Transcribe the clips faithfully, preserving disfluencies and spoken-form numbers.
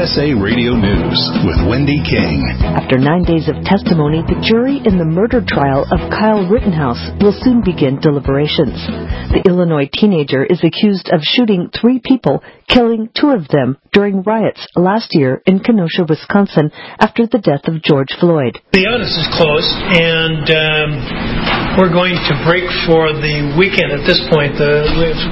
S A Radio News with Wendy King. After nine days of testimony, the jury in the murder trial of Kyle Rittenhouse will soon begin deliberations. The Illinois teenager is accused of shooting three people, killing two of them during riots last year in Kenosha, Wisconsin, after the death of George Floyd. The evidence is closed, and um, we're going to break for the weekend at this point. The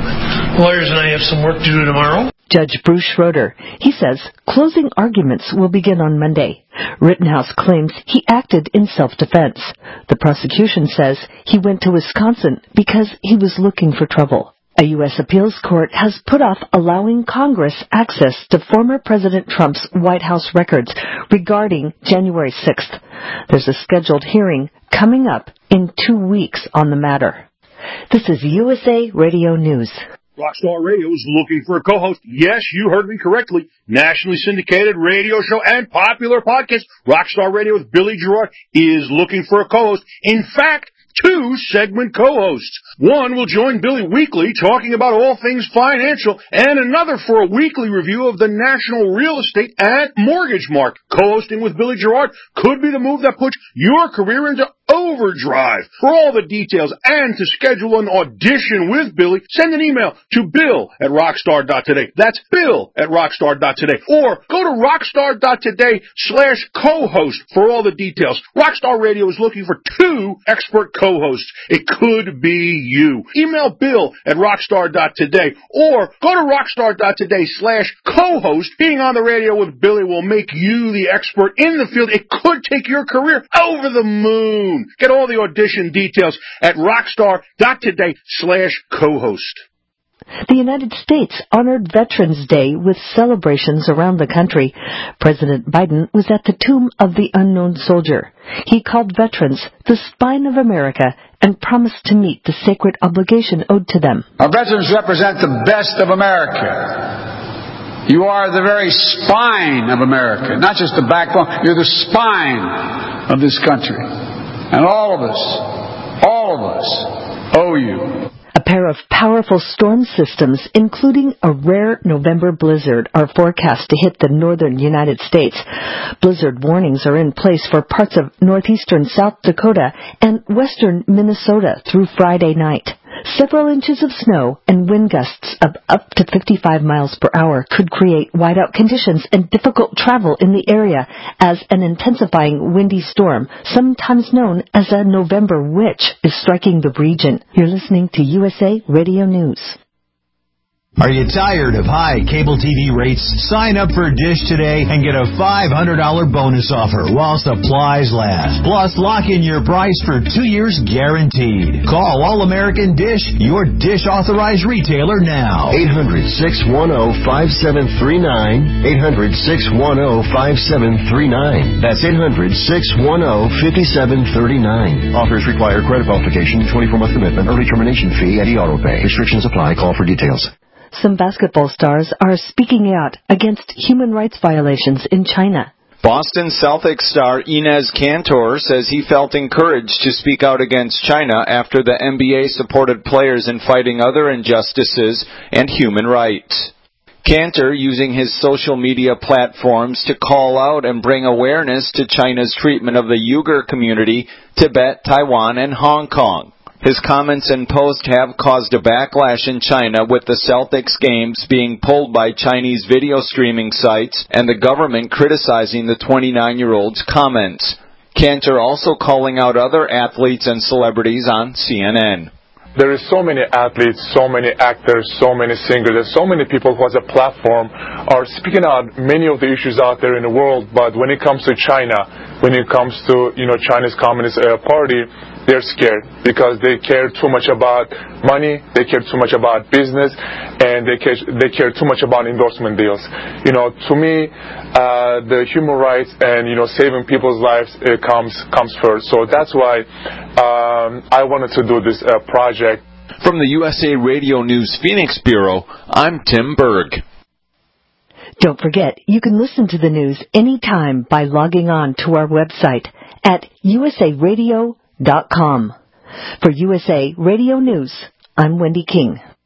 lawyers and I have some work to do tomorrow. Judge Bruce Schroeder. He says closing arguments will begin on Monday. Rittenhouse claims he acted in self-defense. The prosecution says he went to Wisconsin because he was looking for trouble. A U S appeals court has put off allowing Congress access to former President Trump's White House records regarding January sixth. There's a scheduled hearing coming up in two weeks on the matter. This is U S A Radio News. Rockstar Radio is looking for a co-host. Yes, you heard me correctly. Nationally syndicated radio show and popular podcast. Rockstar Radio with Billy Gerard is looking for a co-host. In fact, two segment co-hosts. One will join Billy weekly talking about all things financial, and another for a weekly review of the national real estate and mortgage market. Co-hosting with Billy Gerard could be the move that puts your career into overdrive. For all the details and to schedule an audition with Billy, send an email to bill at rockstar dot today. That's bill at rockstar dot today. Or go to rockstar dot today slash co-host for all the details. Rockstar Radio is looking for two expert co-hosts. It could be you. Email bill at rockstar dot today or go to rockstar dot today slash co-host. Being on the radio with Billy will make you the expert in the field. It could take your career over the moon. Get all the audition details at rockstar dot today slash co-host. The United States honored Veterans Day with celebrations around the country. President Biden was at the tomb of the unknown soldier. He called veterans the spine of America and promised to meet the sacred obligation owed to them. Our veterans represent the best of America. You are the very spine of America, not just the backbone. You're the spine of this country. And all of us, all of us, owe you. A pair of powerful storm systems, including a rare November blizzard, are forecast to hit the northern United States. Blizzard warnings are in place for parts of northeastern South Dakota and western Minnesota through Friday night. Several inches of snow and wind gusts of up to fifty-five miles per hour could create whiteout conditions and difficult travel in the area as an intensifying windy storm, sometimes known as a November witch, is striking the region. You're listening to U S A Radio News. Are you tired of high cable T V rates? Sign up for Dish today and get a five hundred dollars bonus offer while supplies last. Plus, lock in your price for two years guaranteed. Call All-American Dish, your Dish authorized retailer now. eight hundred, six one zero, five seven three nine. eight hundred, six one zero, five seven three nine. That's eight hundred, six one zero, five seven three nine. Offers require credit verification, twenty-four month commitment, early termination fee, and e-auto pay. Restrictions apply. Call for details. Some basketball stars are speaking out against human rights violations in China. Boston Celtics star Enes Kanter says he felt encouraged to speak out against China after the N B A supported players in fighting other injustices and human rights. Kanter using his social media platforms to call out and bring awareness to China's treatment of the Uyghur community, Tibet, Taiwan, and Hong Kong. His comments and posts have caused a backlash in China, with the Celtics games being pulled by Chinese video streaming sites and the government criticizing the twenty-nine-year-old's comments. Kanter also calling out other athletes and celebrities on C N N. There is so many athletes, so many actors, so many singers, and so many people who has a platform are speaking out many of the issues out there in the world. But when it comes to China, when it comes to, you know, China's Communist uh, Party, they're scared because they care too much about money, they care too much about business, and they care, they care too much about endorsement deals. You know, to me, uh, the human rights and, you know, saving people's lives uh, comes comes first. So that's why um, I wanted to do this uh, project. From the U S A Radio News Phoenix Bureau, I'm Tim Berg. Don't forget, you can listen to the news anytime by logging on to our website at u s a radio dot com. For U S A Radio News, I'm Wendy King.